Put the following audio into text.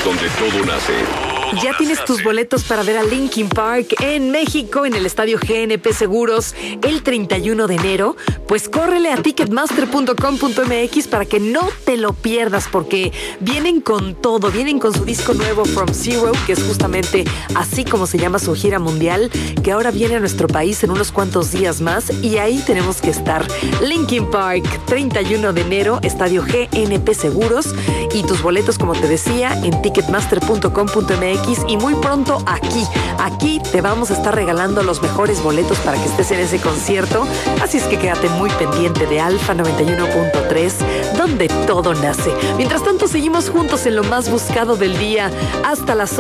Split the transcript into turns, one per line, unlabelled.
donde todo nace.
Ya tienes tus boletos para ver a Linkin Park en México, en el estadio GNP Seguros, el 31 de enero. Pues córrele a ticketmaster.com.mx para que no te lo pierdas, porque vienen con todo. Vienen con su disco nuevo From Zero, que es justamente así como se llama su gira mundial, que ahora viene a nuestro país en unos cuantos días más, y ahí tenemos que estar. Linkin Park, 31 de enero, estadio GNP Seguros, y tus boletos, como te decía, en ticketmaster.com.mx. Y muy pronto aquí te vamos a estar regalando los mejores boletos para que estés en ese concierto. Así es que quédate muy pendiente de Alfa 91.3, donde todo nace. Mientras tanto, seguimos juntos en lo más buscado del día hasta las